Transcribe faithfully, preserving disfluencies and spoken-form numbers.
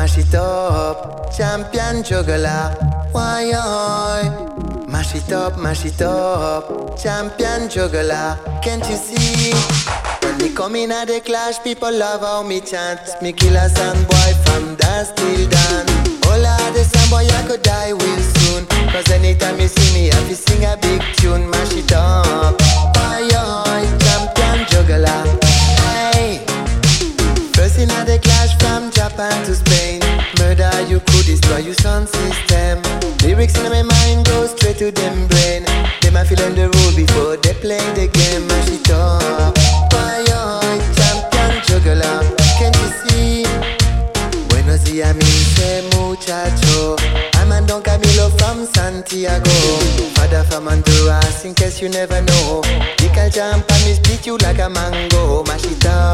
mash it up. Champion juggler, why oi? Mash it up, mash it up. Champion juggler, can't you see? When me come in at the clash, people love how me chant. Me kill a sound boy from dance till dawn. All of the sound boy I could die real soon. Cause anytime you see me, I have to sing a big tune. Mash it up, why oi? Champion juggler, hey. First in at the clash from Japan to Spain. Murder you could destroy your sound system. Lyrics in my mind go straight to them brain. Them a feel on the road before they play the game. Mash it up, why oi? Champion juggler, can't you see? Buenos días, me say muchacho. I'm a Don Camilo from Santiago. Father from Honduras, in case you never know. You can jump and me split you like a mango. Mash it up.